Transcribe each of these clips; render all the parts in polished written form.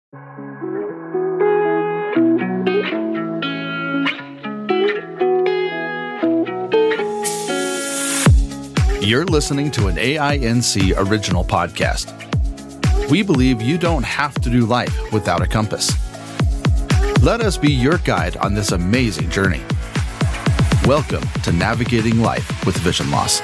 You're listening to an AINC original podcast. We believe you don't have to do life without a compass. Let us be your guide on this amazing journey. Welcome to Navigating Life with Vision Loss.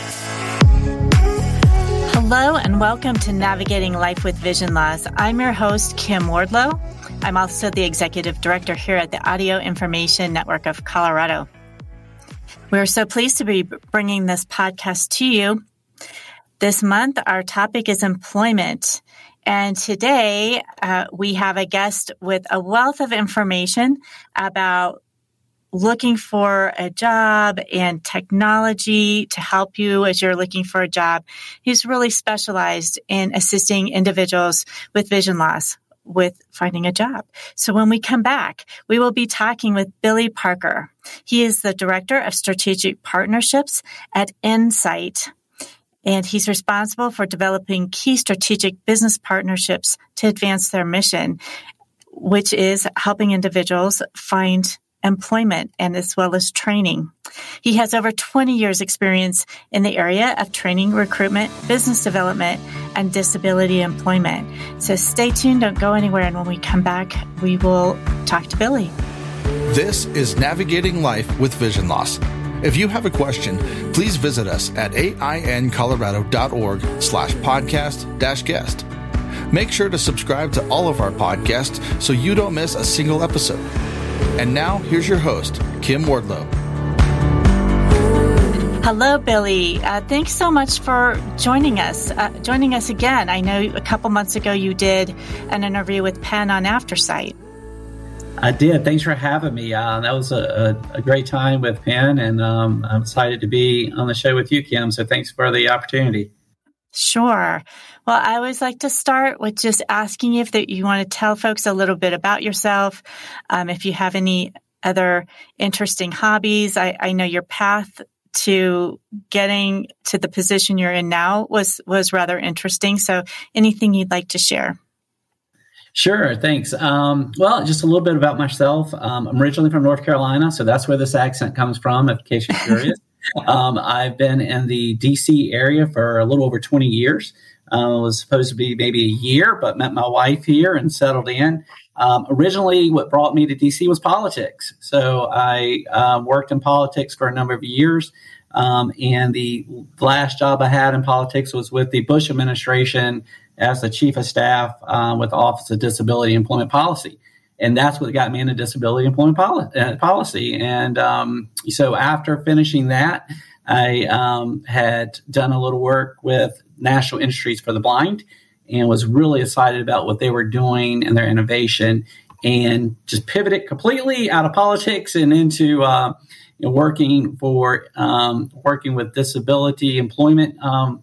Hello and welcome to Navigating Life with Vision Loss. I'm your host, Kim Wardlow. I'm also the Executive Director here at the Audio Information Network of Colorado. We're so pleased to be bringing this podcast to you. This month, our topic is employment. And today, we have a guest with a wealth of information about looking for a job and technology to help you as you're looking for a job. He's really specialized in assisting individuals with vision loss with finding a job. So when we come back, we will be talking with Billy Parker. He is the Director of Strategic Partnerships at Insight, and he's responsible for developing key strategic business partnerships to advance their mission, which is helping individuals find employment and as well as training. He has over 20 years experience in the area of training, recruitment, business development, and disability employment. So stay tuned, don't go anywhere, and when we come back, we will talk to Billy. This is Navigating Life with Vision Loss. If you have a question, please visit us at aincolorado.org/podcast-guest. Make sure to subscribe to all of our podcasts so you don't miss a single episode. And now, here's your host, Kim Wardlow. Hello, Billy. Thanks so much for joining us again. I know a couple months ago you did an interview with Penn on AfterSight. I did. Thanks for having me. That was a great time with Penn, and I'm excited to be on the show with you, Kim. So thanks for the opportunity. Sure. Well, I always like to start with just asking you if you want to tell folks a little bit about yourself, if you have any other interesting hobbies. I know your path to getting to the position you're in now was rather interesting. So anything you'd like to share? Sure. Thanks. Well, just a little bit about myself. I'm originally from North Carolina, so that's where this accent comes from, in case you're curious. I've been in the D.C. area for a little over 20 years. It was supposed to be maybe a year, but met my wife here and settled in. Originally, what brought me to D.C. was politics. So I worked in politics for a number of years. And the last job I had in politics was with the Bush administration as the chief of staff with the Office of Disability Employment Policy. And that's what got me into disability employment policy. And so after finishing that, I had done a little work with National Industries for the Blind and was really excited about what they were doing and their innovation, and just pivoted completely out of politics and into working with disability employment,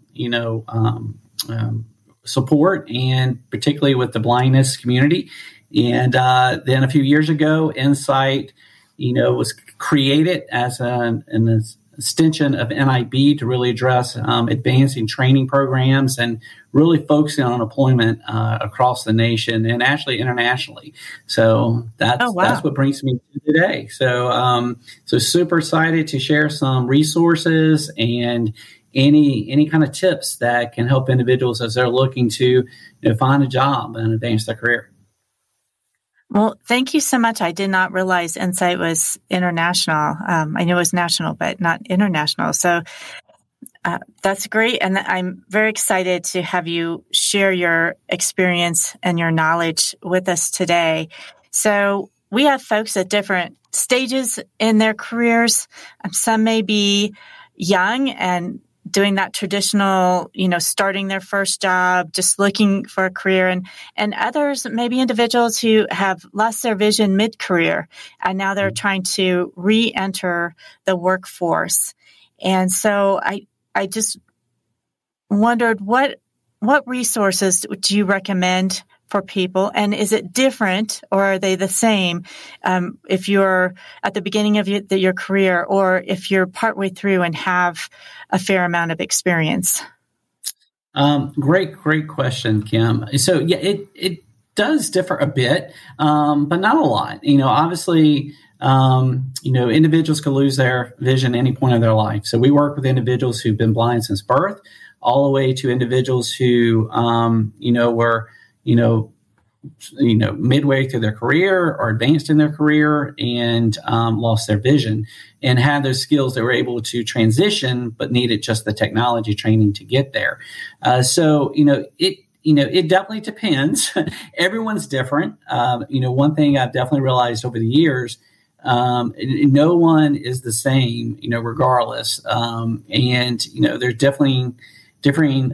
support, and particularly with the blindness community. And then a few years ago, Insight, was created as an extension of NIB to really address advancing training programs and really focusing on employment across the nation and actually internationally. So that's what brings me to today. So super excited to share some resources and any kind of tips that can help individuals as they're looking to find a job and advance their career. Well, thank you so much. I did not realize Insight was international. I knew it was national, but not international. So that's great. And I'm very excited to have you share your experience and your knowledge with us today. So we have folks at different stages in their careers. Some may be young and doing that traditional, starting their first job, just looking for a career. And others, maybe individuals who have lost their vision mid-career, and now they're trying to re-enter the workforce. And so I just wondered, what resources do you recommend for people? And is it different, or are they the same if you're at the beginning of your career, or if you're partway through and have a fair amount of experience? Great question, Kim. So yeah, does differ a bit, but not a lot. Obviously, individuals can lose their vision at any point of their life. So we work with individuals who've been blind since birth, all the way to individuals who, were, midway through their career or advanced in their career and lost their vision and had those skills that were able to transition, but needed just the technology training to get there. It definitely depends. Everyone's different. One thing I've definitely realized over the years, no one is the same, regardless. There's definitely differing,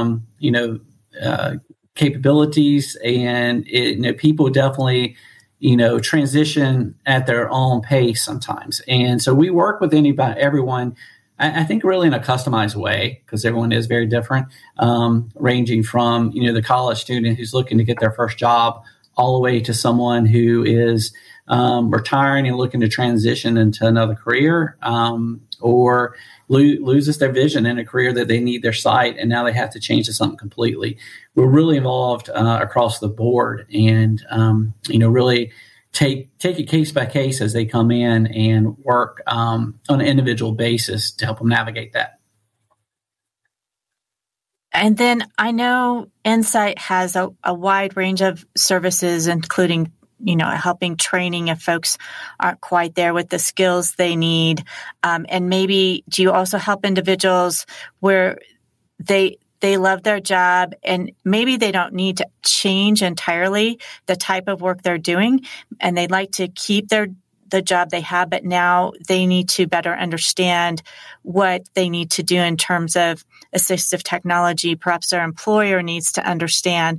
capabilities, and people definitely, transition at their own pace sometimes. And so we work with everyone, I think really in a customized way, because everyone is very different, ranging from, the college student who's looking to get their first job all the way to someone who is retiring and looking to transition into another career, or loses their vision in a career that they need their sight, and now they have to change to something completely. We're really involved across the board, and really take it case by case as they come in and work on an individual basis to help them navigate that. And then I know Insight has a wide range of services, including helping training if folks aren't quite there with the skills they need. And maybe do you also help individuals where they love their job and maybe they don't need to change entirely the type of work they're doing, and they'd like to keep the job they have, but now they need to better understand what they need to do in terms of assistive technology. Perhaps their employer needs to understand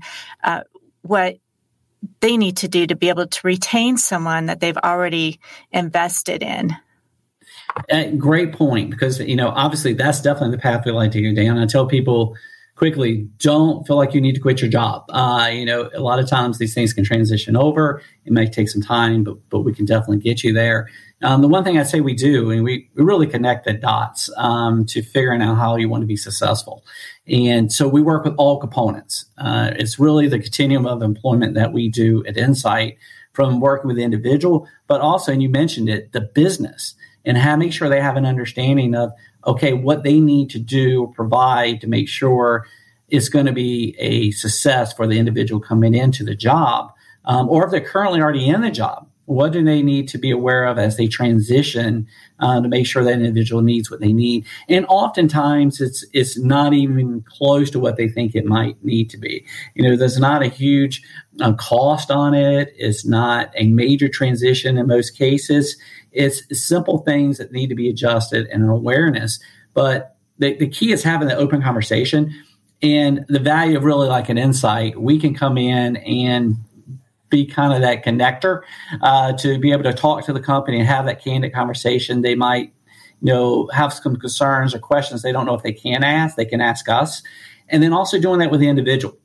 what they need to do to be able to retain someone that they've already invested in. Great point, because, obviously that's definitely the path we like to go down. I tell people quickly, don't feel like you need to quit your job. A lot of times these things can transition over. It may take some time, but we can definitely get you there. The one thing I say we do, and we really connect the dots to figuring out how you want to be successful. And so we work with all components. It's really the continuum of employment that we do at Insight, from working with the individual, but also, and you mentioned it, the business, and make sure they have an understanding of, okay, what they need to do or provide to make sure it's going to be a success for the individual coming into the job. Or if they're currently already in the job, what do they need to be aware of as they transition to make sure that individual needs what they need? And oftentimes it's not even close to what they think it might need to be. There's not a huge cost on it. It's not a major transition in most cases. It's simple things that need to be adjusted and an awareness. But the key is having the open conversation, and the value of really like an Insight. We can come in and be kind of that connector to be able to talk to the company and have that candid conversation. They might, have some concerns or questions they don't know if they can ask. They can ask us. And then also doing that with the individual.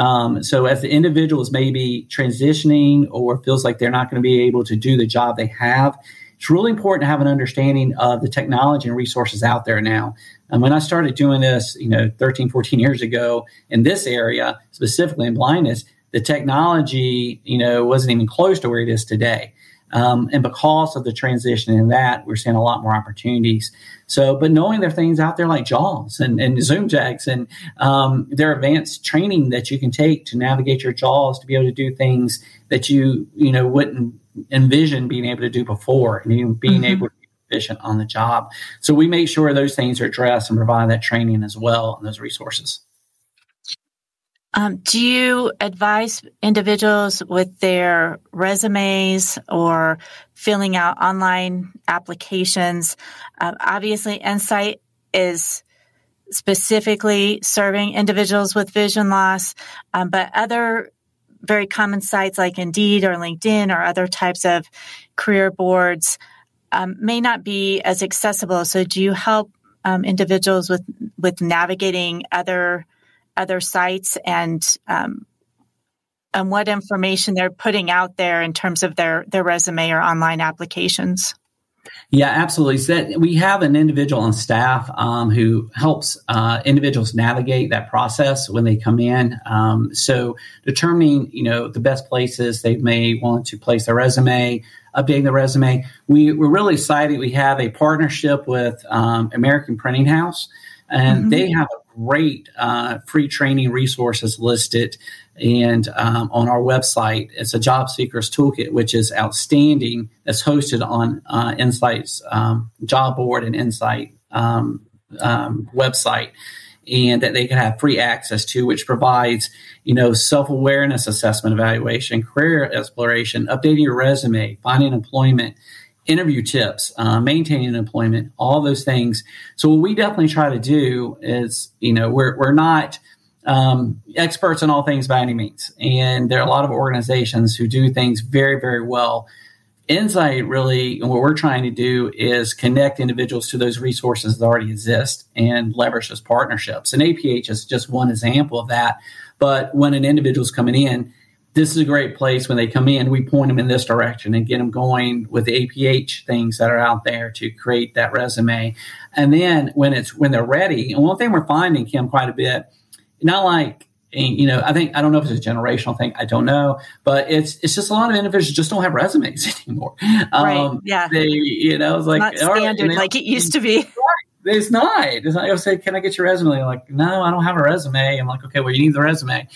So as the individual is maybe transitioning or feels like they're not going to be able to do the job they have, it's really important to have an understanding of the technology and resources out there now. And when I started doing this, 13, 14 years ago in this area, specifically in blindness, the technology, wasn't even close to where it is today. And because of the transition in that, we're seeing a lot more opportunities. So, but knowing there are things out there like JAWS and ZoomJax, and there are advanced training that you can take to navigate your JAWS to be able to do things that you wouldn't envision being able to do before, and even being able to be efficient on the job. So we make sure those things are addressed and provide that training as well and those resources. Do you advise individuals with their resumes or filling out online applications? Obviously, Insight is specifically serving individuals with vision loss, but other very common sites like Indeed or LinkedIn or other types of career boards may not be as accessible. So do you help individuals with navigating other sites and what information they're putting out there in terms of their resume or online applications? Yeah, absolutely. So we have an individual on staff who helps individuals navigate that process when they come in. So determining, the best places they may want to place their resume, updating the resume. We're really excited. We have a partnership with American Printing House, and they have a great free training resources listed and on our website. It's a job seekers toolkit, which is outstanding. That's hosted on Insight's job board and Insight website, and that they can have free access to, which provides, self-awareness assessment evaluation, career exploration, updating your resume, finding employment, interview tips, maintaining employment, all those things. So what we definitely try to do is, we're not experts in all things by any means. And there are a lot of organizations who do things very, very well. Insight really, what we're trying to do is connect individuals to those resources that already exist and leverage those partnerships. And APH is just one example of that. But when an individual's coming in, this is a great place. When they come in, we point them in this direction and get them going with the APH things that are out there to create that resume. And then when they're ready, and one thing we're finding, Kim, quite a bit, not like, I don't know if it's a generational thing. I don't know, but it's just a lot of individuals just don't have resumes anymore. Right. Yeah. It's like not standard like it used to be. It's not. I say, can I get your resume? They're like, no, I don't have a resume. I'm like, okay, well, you need the resume.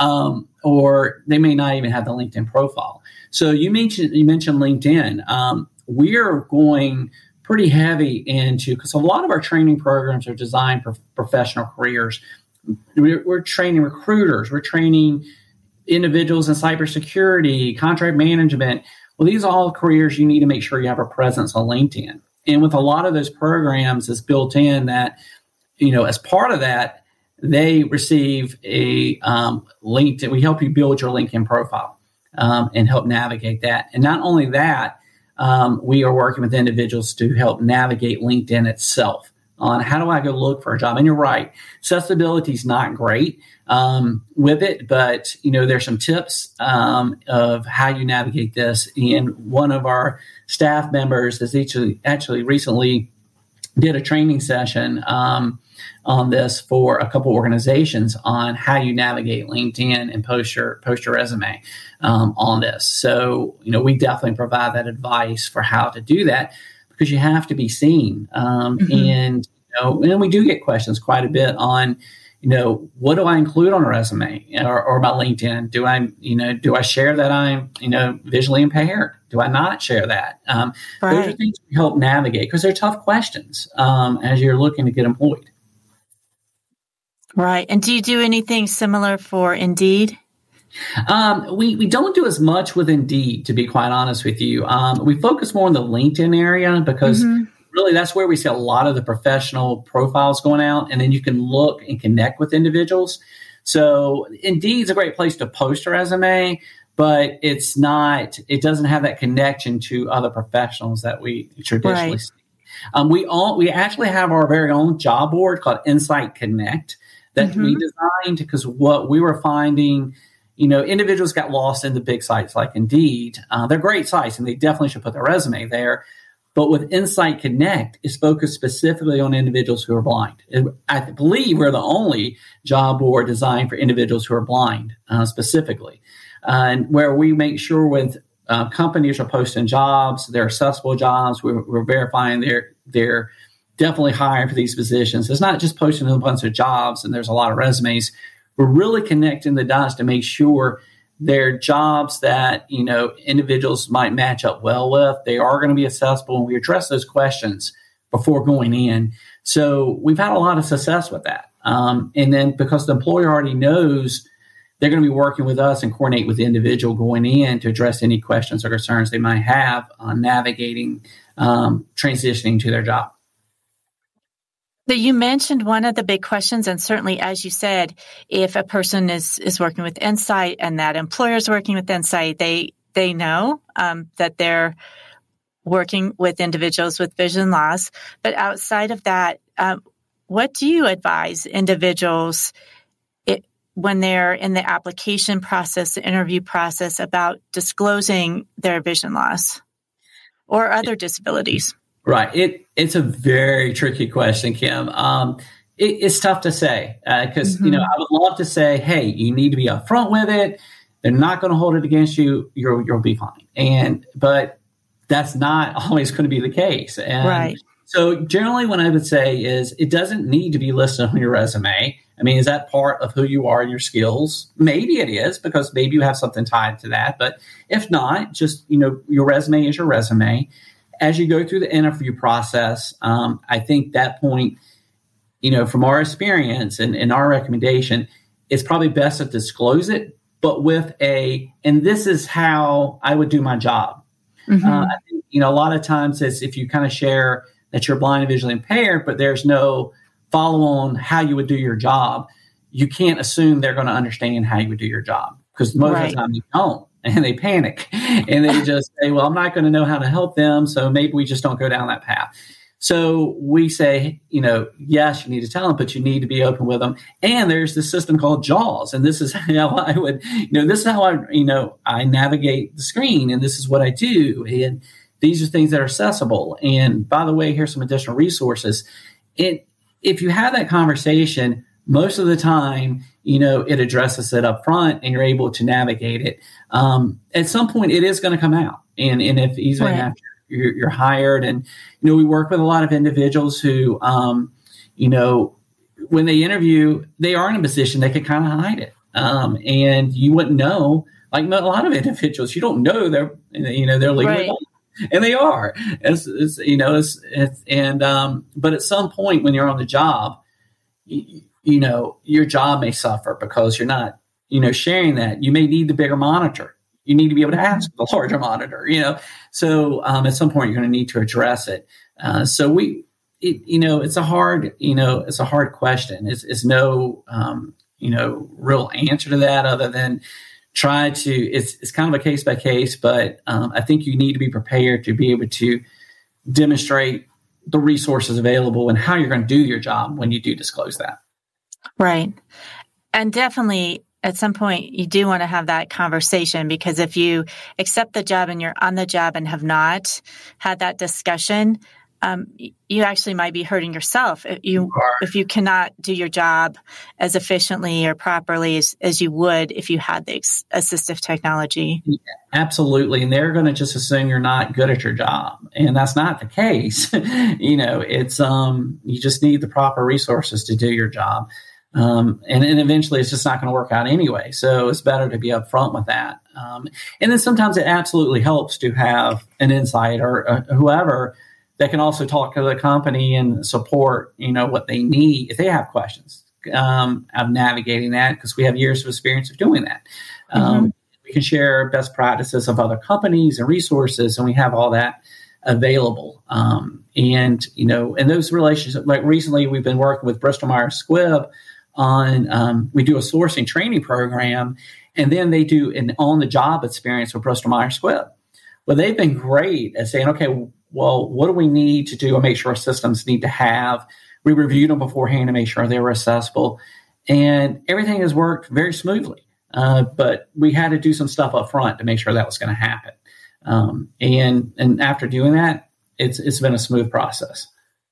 Or they may not even have the LinkedIn profile. So you mentioned LinkedIn. We're going pretty heavy into, because a lot of our training programs are designed for professional careers. We're training recruiters. We're training individuals in cybersecurity, contract management. Well, these are all careers you need to make sure you have a presence on LinkedIn. And with a lot of those programs, it's built in that, as part of that, they receive a LinkedIn. We help you build your LinkedIn profile and help navigate that. And not only that, we are working with individuals to help navigate LinkedIn itself on how do I go look for a job. And you're right, accessibility is not great with it, but there's some tips of how you navigate this. And one of our staff members has actually recently did a training session on this for a couple organizations on how you navigate LinkedIn and post your resume on this. So we definitely provide that advice for how to do that, because you have to be seen. And we do get questions quite a bit on, what do I include on a resume or my LinkedIn? Do I share that I'm, visually impaired? Do I not share that? Right. Those are things we help navigate, because they're tough questions as you're looking to get employed. Right. And do you do anything similar for Indeed? We don't do as much with Indeed, to be quite honest with you. We focus more on the LinkedIn area, because really that's where we see a lot of the professional profiles going out, and then you can look and connect with individuals. So Indeed's a great place to post a resume, but it doesn't have that connection to other professionals that we traditionally see. We actually have our very own job board called Insight Connect that we designed, because what we were finding, individuals got lost in the big sites like Indeed. They're great sites, and they definitely should put their resume there. But with Insight Connect, it's focused specifically on individuals who are blind. I believe we're the only job board designed for individuals who are blind specifically, and where we make sure with companies are posting jobs, they're accessible jobs. We're verifying they're definitely hiring for these positions. It's not just posting a bunch of jobs and there's a lot of resumes. We're really connecting the dots to make sure they're jobs that, individuals might match up well with. They are going to be accessible, and we address those questions before going in. So we've had a lot of success with that. And then because the employer already knows they're going to be working with us and coordinate with the individual going in to address any questions or concerns they might have on navigating, transitioning to their job. So you mentioned one of the big questions, and certainly, as you said, if a person is working with Insight and that employer is working with Insight, they know that they're working with individuals with vision loss. But outside of that, what do you advise individuals when they're in the application process, the interview process, about disclosing their vision loss or other disabilities? Right. It's a very tricky question, Kim. It's tough to say because, I would love to say, hey, you need to be upfront with it. They're not going to hold it against you. You'll be fine. But that's not always going to be the case. And right. So generally what I would say is it doesn't need to be listed on your resume. I mean, is that part of who you are and your skills? Maybe it is because maybe you have something tied to that. But if not, just, your resume is your resume. As you go through the interview process, I think that point, from our experience and our recommendation, it's probably best to disclose it, but with and this is how I would do my job. Mm-hmm. I think, a lot of times it's if you kind of share that you're blind and visually impaired, but there's no follow on how you would do your job, you can't assume they're going to understand how you would do your job because most of the time they don't. And they panic and they just say, well, I'm not going to know how to help them. So maybe we just don't go down that path. So we say, yes, you need to tell them, but you need to be open with them. And there's this system called JAWS. And this is how I would, this is how I navigate the screen. And this is what I do. And these are things that are accessible. And by the way, here's some additional resources. If you have that conversation, most of the time, it addresses it up front and you're able to navigate it. At some point, it is going to come out. And if even after you're hired, and, we work with a lot of individuals who, when they interview, they are in a position they could kind of hide it. And you wouldn't know, like a lot of individuals, you don't know they're legally blind. And they are. But at some point when you're on the job, your job may suffer because you're not, sharing that. You may need the bigger monitor. You need to be able to ask for the larger monitor, So at some point you're going to need to address it. So it's a hard question. It's no, real answer to that other than try to, it's kind of a case by case, but I think you need to be prepared to be able to demonstrate the resources available and how you're going to do your job when you do disclose that. Right. And definitely at some point you do want to have that conversation, because if you accept the job and you're on the job and have not had that discussion, you actually might be hurting yourself if you cannot do your job as efficiently or properly as you would if you had the assistive technology. Yeah, absolutely. And they're going to just assume you're not good at your job. And that's not the case. It's you just need the proper resources to do your job. And eventually it's just not going to work out anyway. So it's better to be upfront with that. And then sometimes it absolutely helps to have an insight or whoever that can also talk to the company and support, what they need if they have questions of navigating that, because we have years of experience of doing that. We can share best practices of other companies and resources, and we have all that available. And those relationships, like recently we've been working with Bristol Myers Squibb on, we do a sourcing training program, and then they do an on-the-job experience with Bristol Myers Squibb. Well, they've been great at saying, okay, well, what do we need to do and make sure our systems need to have? We reviewed them beforehand to make sure they were accessible, and everything has worked very smoothly. But we had to do some stuff up front to make sure that was going to happen. And after doing that, it's been a smooth process.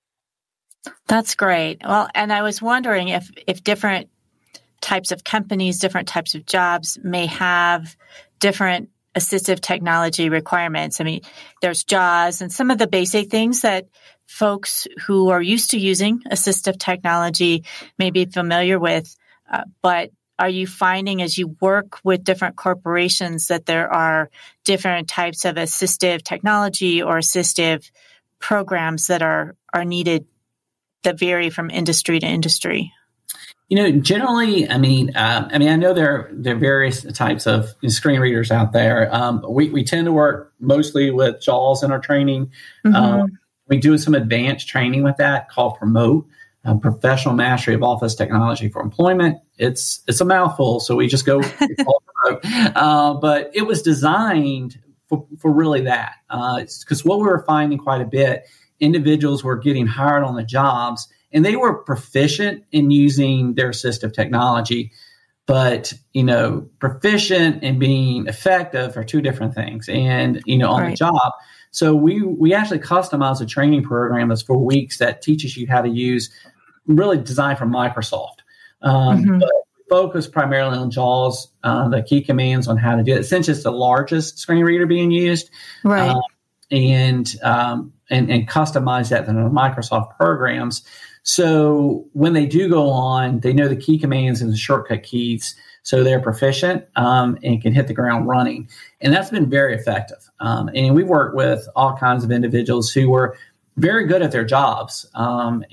That's great. Well, and I was wondering if different types of companies, different types of jobs may have different assistive technology requirements. I mean, there's JAWS and some of the basic things that folks who are used to using assistive technology may be familiar with. But are you finding as you work with different corporations that there are different types of assistive technology or assistive programs that are needed that vary from industry to industry? Generally, I know there are various types of screen readers out there. We tend to work mostly with JAWS in our training. Mm-hmm. We do some advanced training with that called Promote, Professional Mastery of Office Technology for Employment. It's a mouthful, so we just go Promote. But it was designed for really that. Because what we were finding quite a bit, individuals were getting hired on the jobs, and they were proficient in using their assistive technology, but, proficient and being effective are two different things. And, on the job. So we actually customize a training program that's 4 weeks that teaches you how to use, really designed for Microsoft. But focus primarily on JAWS, the key commands on how to do it, since it's the largest screen reader being used. Right. And customize that in the Microsoft programs. So when they do go on, they know the key commands and the shortcut keys, so they're proficient and can hit the ground running. And that's been very effective. And we work with all kinds of individuals who were very good at their jobs. But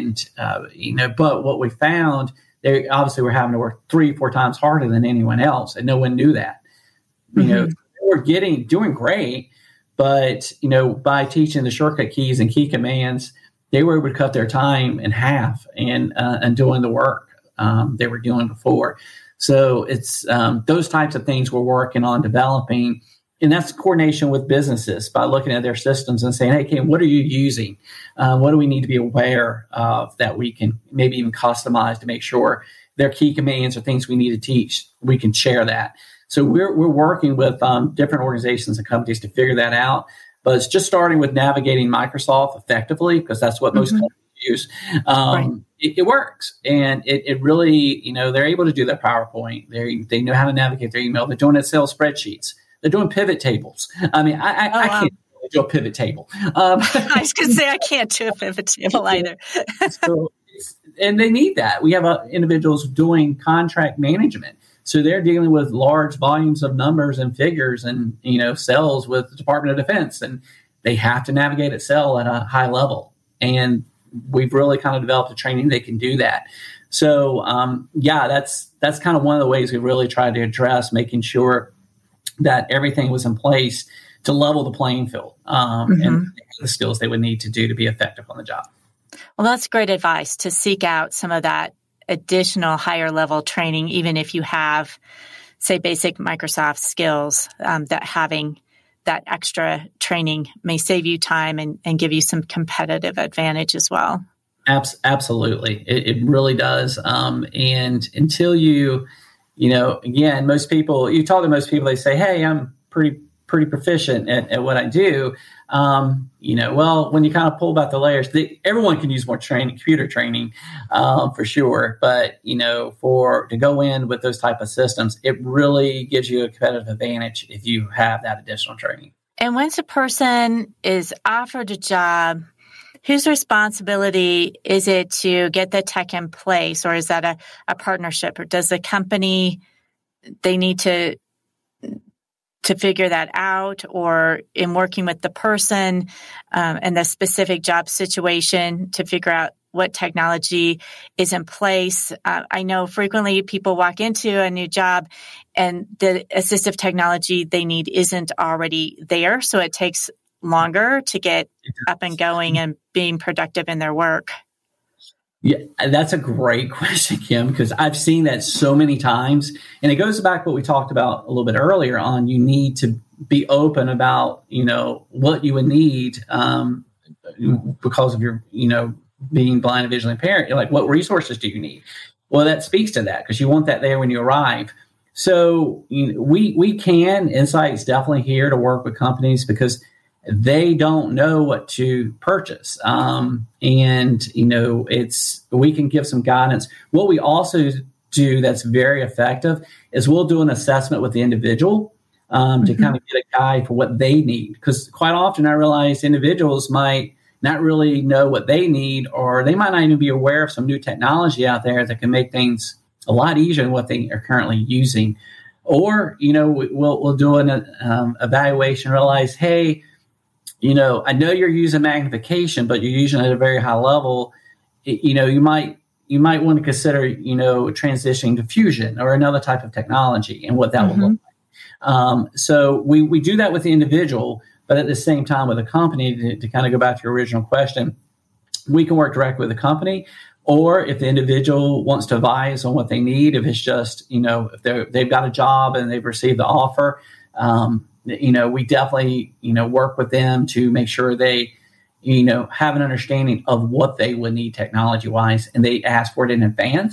what we found, they obviously were having to work 3-4 times harder than anyone else, and no one knew that. They were doing great, but by teaching the shortcut keys and key commands, they were able to cut their time in half and doing the work they were doing before. So it's those types of things we're working on developing. And that's coordination with businesses by looking at their systems and saying, hey, Kim, what are you using? What do we need to be aware of that we can maybe even customize to make sure their key commands or things we need to teach, we can share that. So we're working with different organizations and companies to figure that out. But it's just starting with navigating Microsoft effectively, because that's what most companies use. It works. And it really, they're able to do that PowerPoint. They know how to navigate their email. They're doing Excel spreadsheets. They're doing pivot tables. I mean, I can't do a pivot table. I was going to say, I can't do a pivot table either. And they need that. We have individuals doing contract management. So they're dealing with large volumes of numbers and figures and, cells with the Department of Defense. And they have to navigate Excel at a high level. And we've really kind of developed a training they can do that. So, that's kind of one of the ways we really tried to address making sure that everything was in place to level the playing field and the skills they would need to do to be effective on the job. Well, that's great advice, to seek out some of that additional higher level training, even if you have, say, basic Microsoft skills, that having that extra training may save you time and give you some competitive advantage as well. Absolutely. It really does. And until again, most people, you talk to most people, they say, hey, I'm pretty proficient at what I do. Well, when you kind of pull back the layers, everyone can use more training, computer training, for sure. But, to go in with those type of systems, it really gives you a competitive advantage if you have that additional training. And once a person is offered a job, whose responsibility is it to get the tech in place, or is that a partnership, or does the company, they need to figure that out, or in working with the person and the specific job situation to figure out what technology is in place? I know frequently people walk into a new job and the assistive technology they need isn't already there, so it takes longer to get up and going and being productive in their work. Yeah, that's a great question, Kim, because I've seen that so many times. And it goes back to what we talked about a little bit earlier on. You need to be open about, what you would need because of your, being blind and visually impaired. You're like, what resources do you need? Well, that speaks to that, because you want that there when you arrive. So we can, Insight's definitely here to work with companies because they don't know what to purchase. We can give some guidance. What we also do that's very effective is we'll do an assessment with the individual to kind of get a guide for what they need. Because quite often I realize individuals might not really know what they need, or they might not even be aware of some new technology out there that can make things a lot easier than what they are currently using. Or, we'll do an evaluation, realize, hey, I know you're using magnification, but you're using it at a very high level. You might want to consider, transitioning to fusion or another type of technology and what that will look like. So we do that with the individual, but at the same time with a company, to kind of go back to your original question, we can work directly with the company, or if the individual wants to advise on what they need, if it's just, if they've got a job and they've received the offer, we definitely, work with them to make sure they, have an understanding of what they would need technology wise, and they ask for it in advance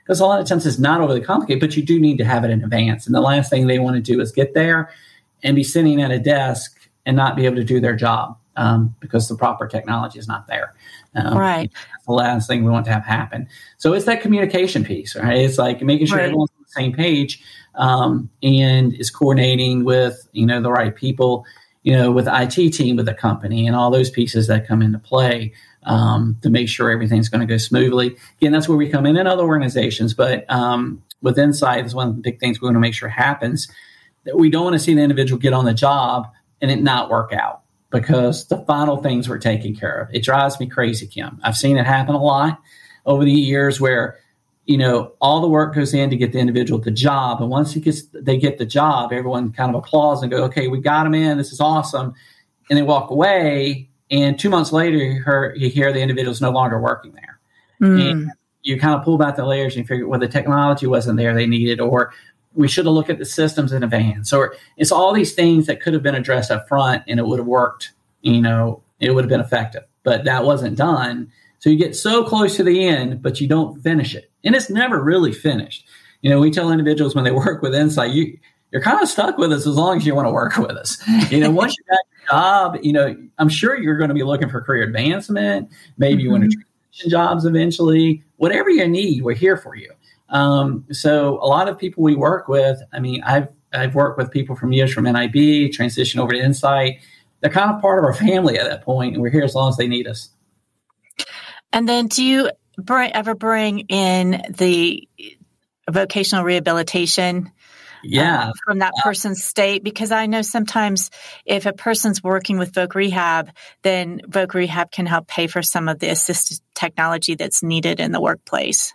because a lot of times it's not overly complicated, but you do need to have it in advance. And the last thing they want to do is get there and be sitting at a desk and not be able to do their job because the proper technology is not there. Right. That's the last thing we want to have happen. So it's that communication piece, right? It's like making sure everyone's on the same page and is coordinating with, the right people, with the IT team, with the company, and all those pieces that come into play to make sure everything's going to go smoothly. Again, that's where we come in other organizations, but with Insight is one of the big things we want to make sure happens, that we don't want to see the individual get on the job and it not work out because the final things were taken care of. It drives me crazy, Kim. I've seen it happen a lot over the years where, all the work goes in to get the individual the job. And once they get the job, everyone kind of applauds and go, okay, we got them in. This is awesome. And they walk away. And 2 months later, you hear the individual's no longer working there. And you kind of pull back the layers and you figure, well, the technology wasn't there they needed, or we should have looked at the systems in advance, or it's all these things that could have been addressed up front and it would have worked, it would have been effective, but that wasn't done. So you get so close to the end, but you don't finish it. And it's never really finished. We tell individuals when they work with Insight, you're kind of stuck with us as long as you want to work with us. Once you got your job, I'm sure you're going to be looking for career advancement. Maybe you want to transition jobs eventually. Whatever you need, we're here for you. So a lot of people we work with, I've worked with people from NIB, transition over to Insight. They're kind of part of our family at that point, and we're here as long as they need us. And then do you ever bring in the vocational rehabilitation from that person's state? Because I know sometimes if a person's working with Voc Rehab, then Voc Rehab can help pay for some of the assistive technology that's needed in the workplace.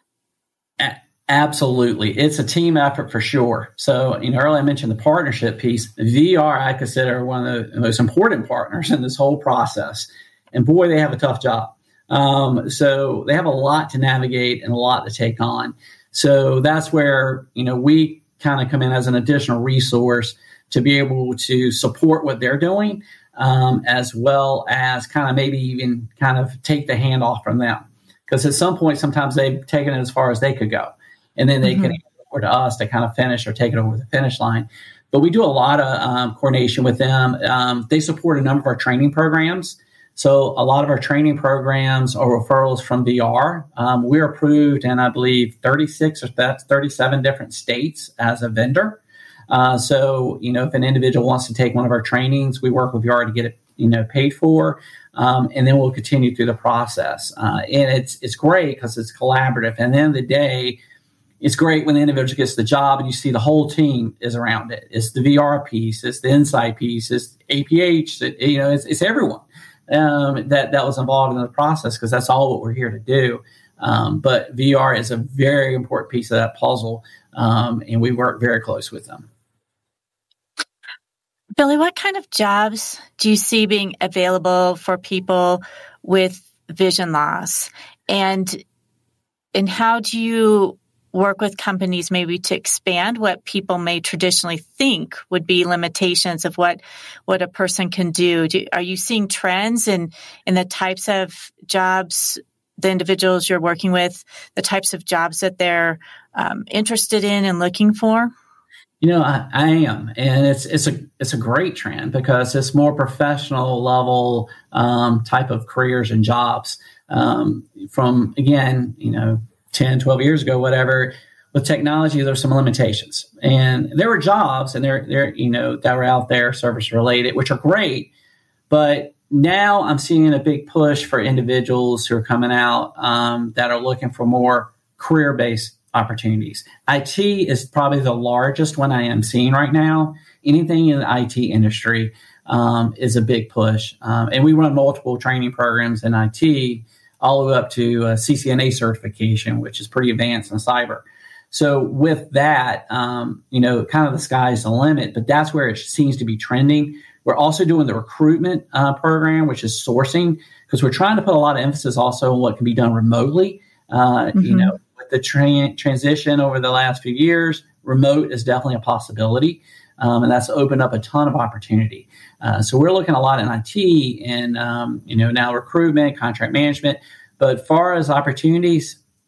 Absolutely. It's a team effort for sure. So, earlier I mentioned the partnership piece. VR, I consider one of the most important partners in this whole process. And boy, they have a tough job. So they have a lot to navigate and a lot to take on. So that's where, we kind of come in as an additional resource to be able to support what they're doing, as well as kind of maybe even kind of take the hand off from them. Because at some point, sometimes they've taken it as far as they could go. And then they can hand it over to us to kind of finish or take it over the finish line. But we do a lot of coordination with them. They support a number of our training programs. So a lot of our training programs are referrals from VR. We're approved in, I believe, 37 different states as a vendor. So, if an individual wants to take one of our trainings, we work with VR to get it, paid for. And then we'll continue through the process. And it's great because it's collaborative. And at the end of the day, it's great when the individual gets the job and you see the whole team is around it. It's the VR piece, it's the Insight piece, it's APH, it's everyone. That was involved in the process because that's all what we're here to do. But VR is a very important piece of that puzzle, and we work very close with them. Billy, what kind of jobs do you see being available for people with vision loss? And how do you work with companies maybe to expand what people may traditionally think would be limitations of what a person can do? Are you seeing trends in the types of jobs, the individuals you're working with, the types of jobs that they're interested in and looking for? I am, and it's a great trend because it's more professional level type of careers and jobs. From again, 10, 12 years ago, whatever, with technology, there's some limitations. And there were jobs and they're that were out there, service related, which are great. But now I'm seeing a big push for individuals who are coming out that are looking for more career-based opportunities. IT is probably the largest one I am seeing right now. Anything in the IT industry is a big push. And we run multiple training programs in IT all the way up to CCNA certification, which is pretty advanced in cyber. So with that, kind of the sky's the limit, but that's where it seems to be trending. We're also doing the recruitment program, which is sourcing, because we're trying to put a lot of emphasis also on what can be done remotely. With the transition over the last few years, remote is definitely a possibility. And that's opened up a ton of opportunity. So we're looking a lot in IT and, now recruitment, contract management. But as far as opportunities,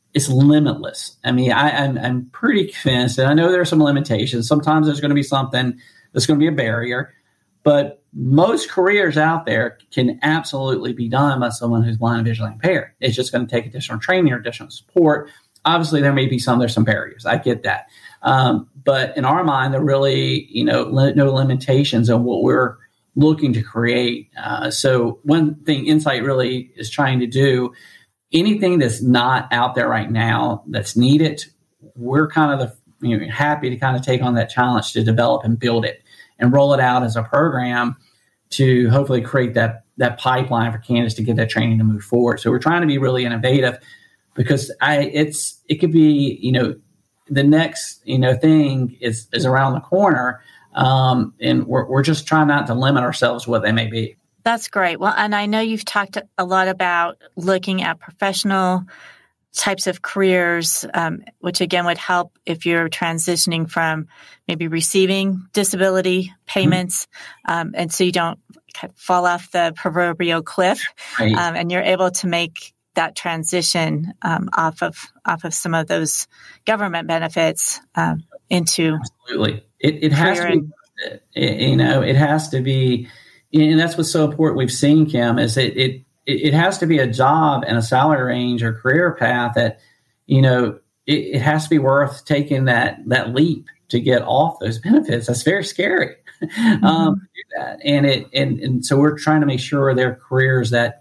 it's limitless. I mean, I'm pretty convinced, and I know there are some limitations. Sometimes there's going to be something that's going to be a barrier, but most careers out there can absolutely be done by someone who's blind and visually impaired. It's just going to take additional training or additional support. Obviously, there's some barriers. I get that. But in our mind, there really, no limitations on what we're looking to create. So one thing Insight really is trying to do, anything that's not out there right now that's needed, we're kind of happy to kind of take on that challenge to develop and build it and roll it out as a program to hopefully create that pipeline for candidates to get that training to move forward. So we're trying to be really innovative, because it could be, the next, thing is around the corner. And we're just trying not to limit ourselves to what they may be. That's great. Well, and I know you've talked a lot about looking at professional types of careers, which again would help if you're transitioning from maybe receiving disability payments, and so you don't fall off the proverbial cliff, right. And you're able to make that transition off of some of those government benefits into absolutely. It has to be, it has to be, and that's what's so important. We've seen, Kim, is it has to be a job and a salary range or career path that, it has to be worth taking that leap to get off those benefits. That's very scary to do that. And so we're trying to make sure there are careers that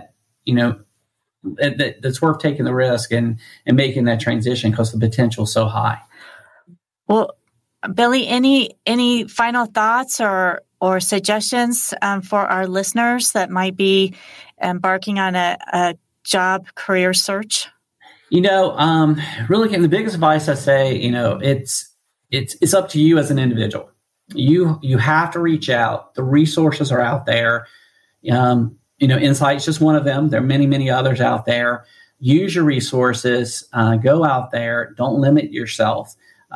that's worth taking the risk and making that transition, because the potential is so high. Well, Billy, any final thoughts or suggestions for our listeners that might be embarking on a job career search? Really, the biggest advice I say, it's up to you as an individual. You have to reach out. The resources are out there. Insight's just one of them. There are many, many others out there. Use your resources. Go out there. Don't limit yourself.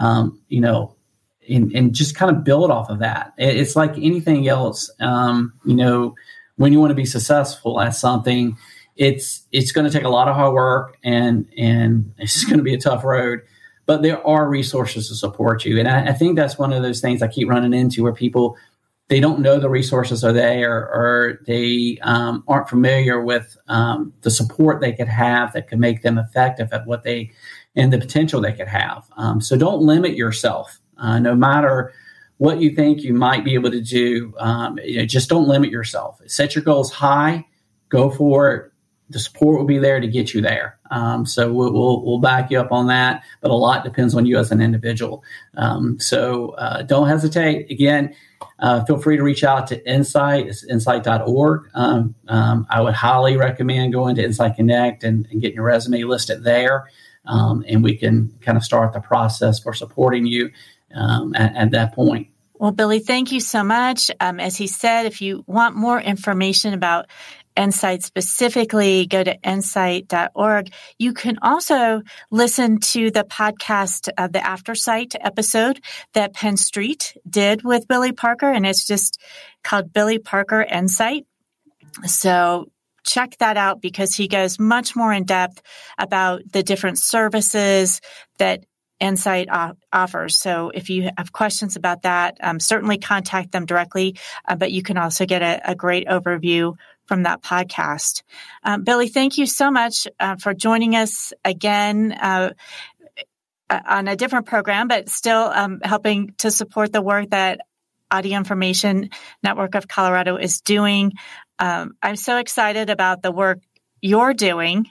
And just kind of build off of that. It's like anything else. When you want to be successful at something, it's going to take a lot of hard work, and it's going to be a tough road. But there are resources to support you, and I think that's one of those things I keep running into, where people, they don't know the resources are there, or they aren't familiar with the support they could have that could make them effective at what they, and the potential they could have. So don't limit yourself. No matter what you think you might be able to do, just don't limit yourself. Set your goals high, go for it. The support will be there to get you there. So we'll back you up on that, but a lot depends on you as an individual. So don't hesitate. Again, feel free to reach out to Insight. It's insight.org. I would highly recommend going to Insight Connect and getting your resume listed there. And we can kind of start the process for supporting you at that point. Well, Billy, thank you so much. As he said, if you want more information about Insight specifically, go to insight.org. You can also listen to the podcast of the Aftersight episode that Penn Street did with Billy Parker, and it's just called Billy Parker Insight. So check that out, because he goes much more in depth about the different services that Insight offers. So if you have questions about that, certainly contact them directly, but you can also get a great overview from that podcast. Billy, thank you so much for joining us again on a different program, but still helping to support the work that Audio Information Network of Colorado is doing. I'm so excited about the work you're doing.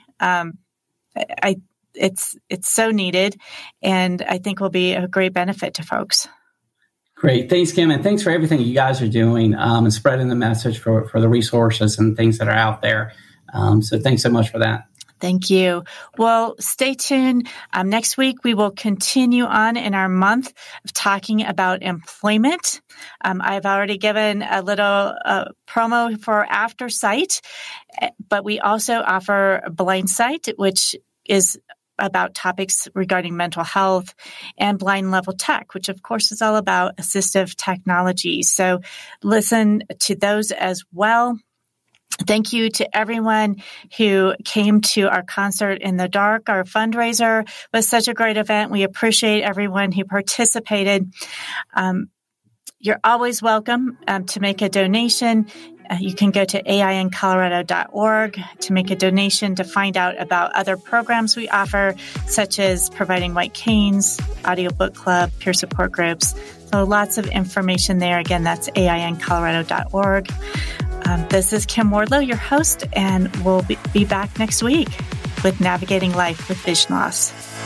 It's so needed, and I think will be a great benefit to folks. Great. Thanks, Kim. And thanks for everything you guys are doing and spreading the message for the resources and things that are out there. So thanks so much for that. Thank you. Well, stay tuned. Next week, we will continue on in our month of talking about employment. I've already given a little promo for Aftersight, but we also offer Blindsight, which is about topics regarding mental health, and Blind Level Tech, which of course is all about assistive technology. So listen to those as well. Thank you to everyone who came to our Concert in the Dark. Our fundraiser was such a great event. We appreciate everyone who participated. You're always welcome to make a donation. You can go to aincolorado.org to make a donation to find out about other programs we offer, such as providing white canes, audiobook club, peer support groups. So lots of information there. Again, that's aincolorado.org. This is Kim Wardlow, your host, and we'll be back next week with Navigating Life with Vision Loss.